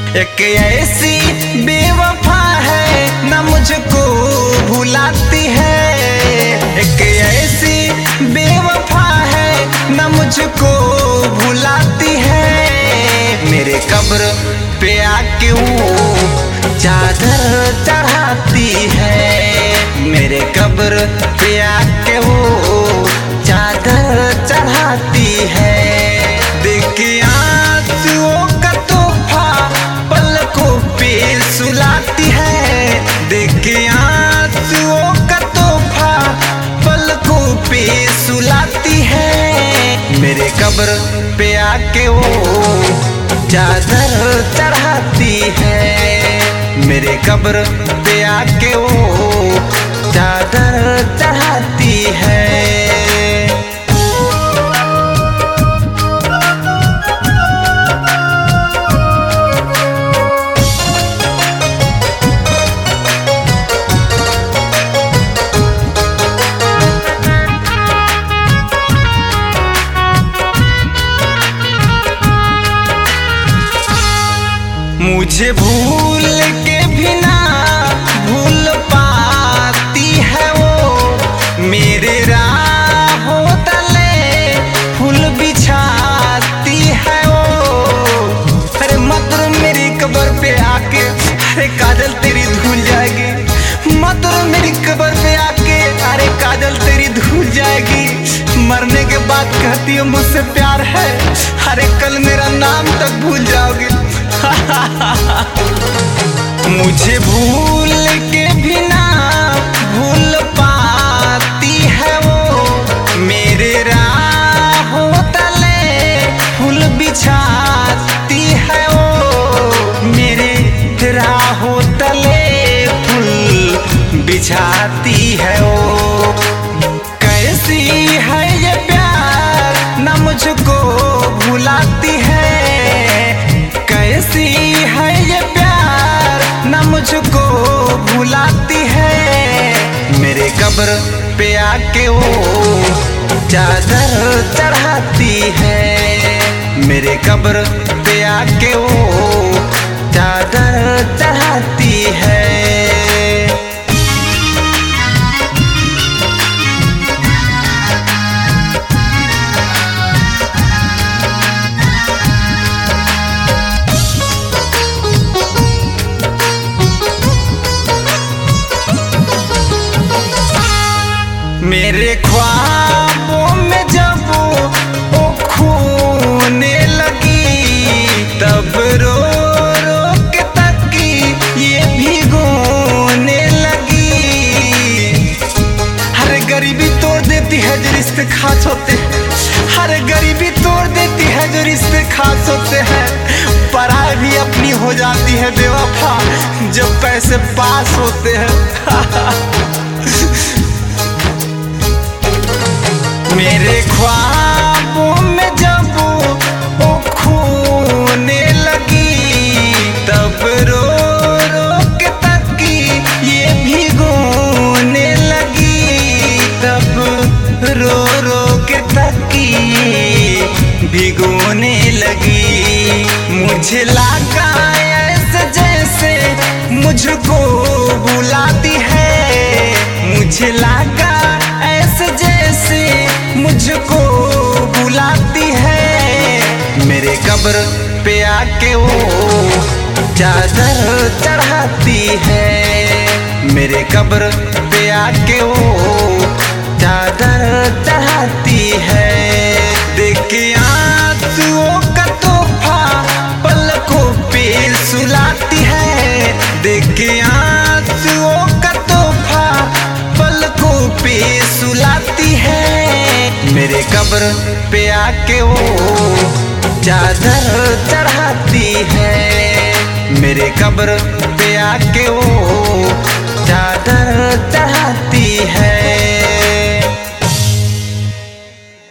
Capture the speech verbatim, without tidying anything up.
एक ऐसी बेवफा है न मुझको भुलाती है। एक ऐसी बेवफा है न मुझको भुलाती है। मेरे कब्र पे आके वो चादर चढ़ाती है। मेरे कब्र पे आके वो चादर चढ़ाती है। देखिए आंसुओं का तोहफा पलकों पे सुलाती है। देखिए आंसुओं का तोहफा पलकों पे सुलाती है। मेरे कब्र पे आके वो चादर चढ़ाती है। मेरे कब्र पे आके वो चादर चढ़ाती है। मुझे भूल के भी ना भूल पाती है वो। मेरे राहों तले फूल बिछाती है वो। अरे मत रो मेरी कब्र पे आके, अरे काजल तेरी धुल जाएगी। मत रो मेरी कब्र पे आके, अरे काजल तेरी धुल जाएगी। मरने के बाद कहती हो मुझसे प्यार है, अरे कल मेरा नाम तक भूल जाओगी। मुझे भूल के भी ना भूल पाती है वो। मेरे राहों तले फूल बिछाती है वो। मेरे राहों तले फूल बिछाती है वो। कैसी है ये प्यार न मुझको भुलाती है। कैसी है ये प्यार न मुझको भुलाती है। मेरे कब्र पे आके वो चादर चढ़ाती है। मेरे कब्र पे आके वो चादर चढ़ाती है। मेरे ख्वाबों में जब वो खोने लगी, तब रो रो के तकी ये भिगोने लगी। हर गरीबी तोड़ देती है जो रिश्ते खास होते हैं। हर गरीबी तोड़ देती है जो रिश्ते खास होते हैं। पराई भी अपनी हो जाती है बेवफा जब पैसे पास होते हैं। मेरे ख्वाबों में जब वो खोने लगी, तब रो रो के तकी ये भिगोने लगी। तब रो रो के तकी भिगोने लगी। मुझे लगा ऐसे जैसे मुझको बुलाती है। मुझे लगा ऐसे जैसे मुझको बुलाती है। मेरे कब्र पे आके वो चादर चढ़ाती है। मेरे कब्र पे आके वो चादर चढ़ाती है। देखिए आंसुओं का तोहफा पलकों पे सुलाती है। देखिए आंसुओं का तोहफा पलकों पे सुलाती है। मेरे कब्र पे आके वो चादर चढ़ाती है। मेरे कब्र पे आके वो